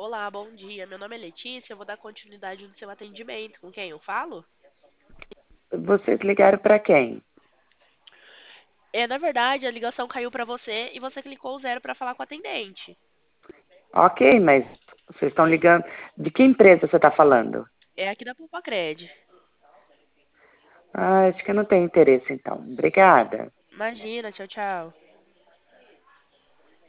Olá, bom dia. Meu nome é Letícia. Eu vou dar continuidade no seu atendimento. Com quem eu falo? Vocês ligaram para quem? Na verdade, a ligação caiu pra você e você clicou o zero pra falar com o atendente. Ok, mas vocês estão ligando. De que empresa você está falando? É aqui da Pulpacred. Ah, acho que eu não tenho interesse então. Obrigada. Imagina, tchau, tchau.